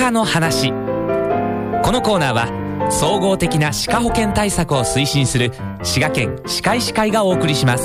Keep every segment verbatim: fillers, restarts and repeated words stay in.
母の話。このコーナーは総合的な歯科保険対策を推進する滋賀県歯科医師会がお送りします。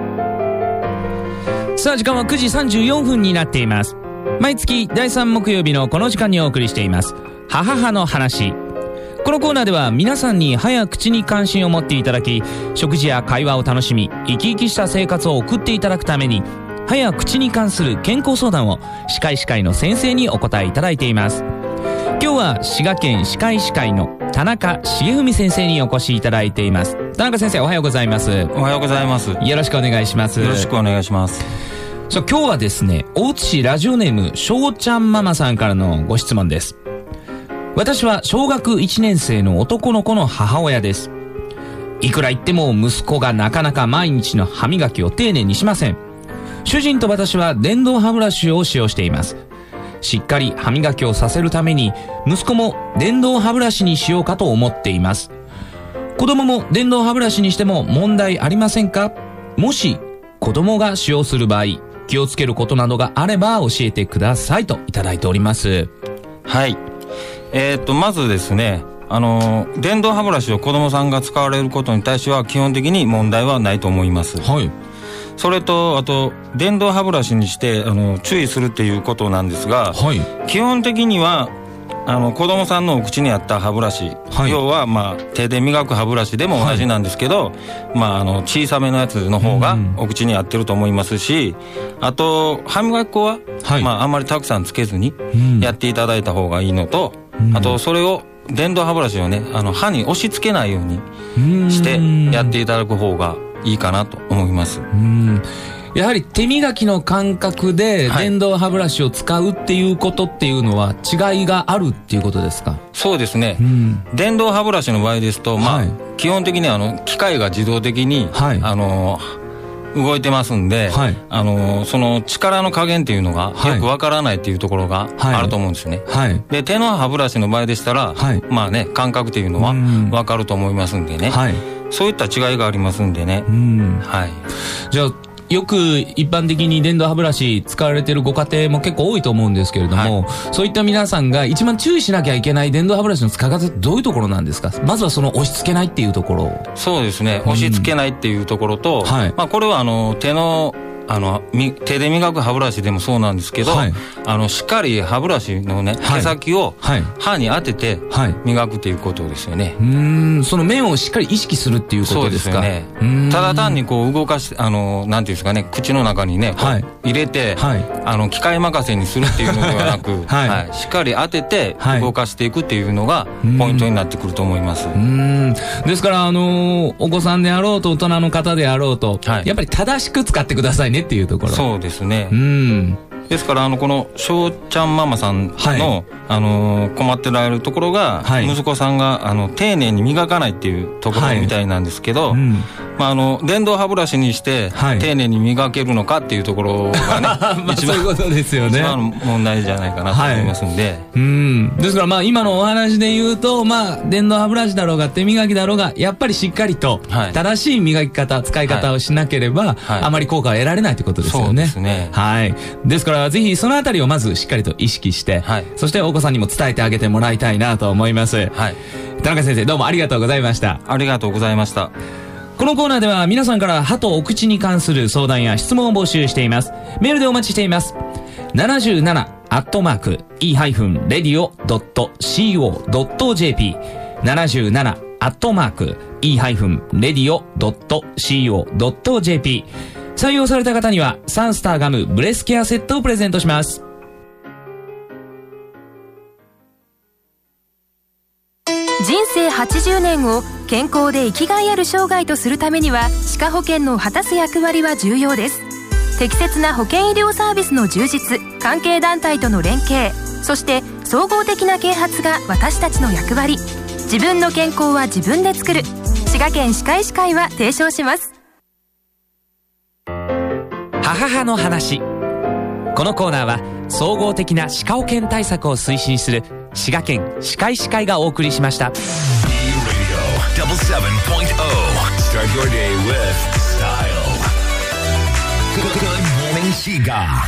さあ時間はくじさんじゅうよんふんになっています。毎月だいさん木曜日のこの時間にお送りしています母の話。このコーナーでは皆さんに歯や口に関心を持っていただき、食事や会話を楽しみ生き生きした生活を送っていただくために、歯や口に関する健康相談を歯科医師会の先生にお答えいただいています。今日は滋賀県歯科医師会の田中茂文先生にお越しいただいています。田中先生、おはようございます。 おはようございます。 よろしくお願いします。 よろしくお願いします。 今日はですね、大津市ラジオネームしょうちゃんママさんからのご質問です。私は小学いちねん生の男の子の母親です。いくら言っても息子がなかなか毎日の歯磨きを丁寧にしません。主人と私は電動歯ブラシを使用しています。しっかり歯磨きをさせるために息子も電動歯ブラシにしようかと思っています。子供も電動歯ブラシにしても問題ありませんか？もし子供が使用する場合、気をつけることなどがあれば教えてくださいといただいております。 はい。えー、っとまずですね、あの電動歯ブラシを子供さんが使われることに対しては基本的に問題はないと思います。 はい。 それとあと電動歯ブラシにしてあの注意するっていうことなんですが、はい、基本的にはあの子供さんのお口にあった歯ブラシ、はい、要は、まあ、手で磨く歯ブラシでも同じなんですけど、はい、まあ、あの小さめのやつの方がお口に合ってると思いますし、うん、あと歯磨き粉は、はい、まあ、あんまりたくさんつけずにやっていただいた方がいいのと、うん、あとそれを電動歯ブラシをね、あの歯に押し付けないようにしてやっていただく方がいいかなと思います。 うん、やはり手磨きの感覚で電動歯ブラシを使うっていうことっていうのは違いがあるっていうことですか？ そうですね、うん、電動歯ブラシの場合ですと、まあ、はい、基本的にあの機械が自動的に、はい、あの動いてますんで、はい、あのその力の加減っていうのがよくわからないっていうところがあると思うんですね、はいはい、で手の歯ブラシの場合でしたら、はい、まあね、感覚っていうのはわかると思いますんでね、はい、そういった違いがありますんでね、うん、はい、 じゃあよく一般的に電動歯ブラシ使われているご家庭も結構多いと思うんですけれども、はい、そういった皆さんが一番注意しなきゃいけない電動歯ブラシの使い方ってどういうところなんですか？まずはその押し付けないっていうところ。 そうですね、押し付けないっていうところと、うん、はい、まあ、これはあの手のあの手で磨く歯ブラシでもそうなんですけど、はい、あのしっかり歯ブラシのね、毛先を歯に当てて磨くということですよね、はいはい、うーん、その面をしっかり意識するっていうことですか？ そうですよね。ただ単にこう動かして、あのなんていうんですかね、口の中にね、はい、入れて、はい、あの機械任せにするっていうのではなく、はいはい、しっかり当てて動かしていくっていうのがポイントになってくると思います。 うーん、ですから、あのー、お子さんであろうと大人の方であろうと、はい、やっぱり正しく使ってくださいねっていうところ。 そうですね。うん、ですからあのこのしょうちゃんママさんの、はい、あのー、困ってられるところが、はい、息子さんがあの丁寧に磨かないっていうところみたいなんですけど、はい、うん、まあ、あの電動歯ブラシにして、はい、丁寧に磨けるのかっていうところがね、まあ、一番そういうことですよね。一番問題じゃないかなと思いますんで、はい、 うん、ですからまあ今のお話で言うと、まあ、電動歯ブラシだろうが手磨きだろうがやっぱりしっかりと正しい磨き方、使い方をしなければ、はい、あまり効果を得られないということですよね。 そうですね、 はい、ですからぜひそのあたりをまずしっかりと意識して、はい、そしてお子さんにも伝えてあげてもらいたいなと思います、はい、田中先生、どうもありがとうございました。 ありがとうございました。 このコーナーでは皆さんから歯とお口に関する相談や質問を募集しています。メールでお待ちしています。ななじゅうななアットマーク イー レディオ ドット シーオー ドット ジェーピー ななじゅうななアットマーク イー レディオ ドット シーオー ドット ジェーピー 採用された方にはサンスターガムブレスケアセットをプレゼントします。 人生はちじゅうねんを健康で生きがいある生涯とするためには歯科保険の果たす役割は重要です。適切な保険医療サービスの充実、関係団体との連携、そして総合的な啓発が私たちの役割。自分の健康は自分で作る。滋賀県歯科医師会は提唱します。 母の話。このコーナーは総合的な歯科保険対策を推進する滋賀県歯科医師会がお送りしました。 Start your day with style. Good morning, Shiga.